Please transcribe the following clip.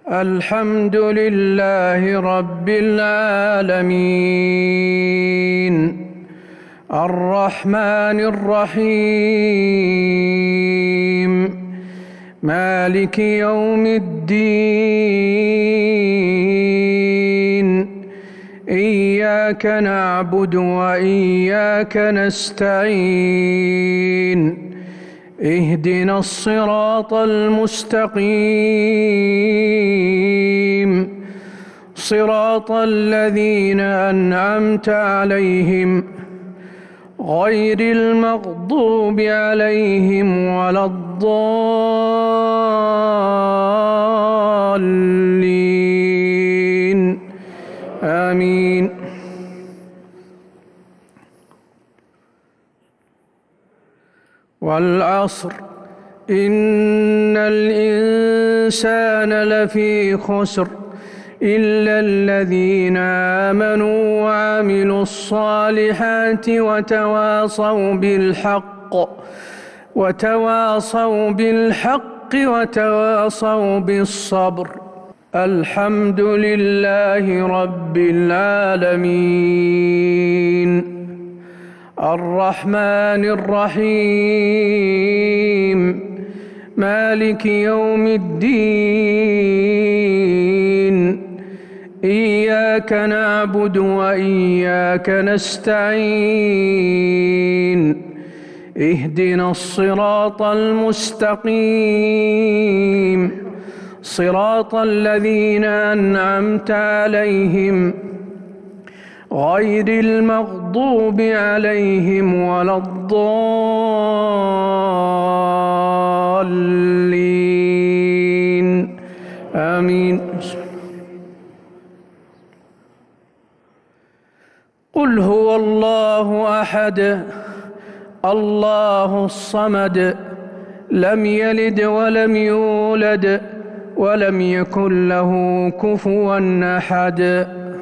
الحمد لله رب العالمين الرحمن الرحيم مالك يوم الدين إياك نعبد وإياك نستعين اهدنا الصراط المستقيم صراط الذين أنعمت عليهم غير المغضوب عليهم ولا الضالين آمين. والعصر إن الإنسان لفي خسر إلا الذين آمنوا وعملوا الصالحات وتواصوا بالحق وتواصوا بالصبر. الحمد لله رب العالمين الرحمن الرحيم مالك يوم الدين إياك نعبد وإياك نستعين اهدنا الصراط المستقيم صراط الذين أنعمت عليهم غير المغضوب عليهم ولا الضالين آمين. قل هو الله أحد الله الصمد لم يلد ولم يولد ولم يكن له كفوا أحد.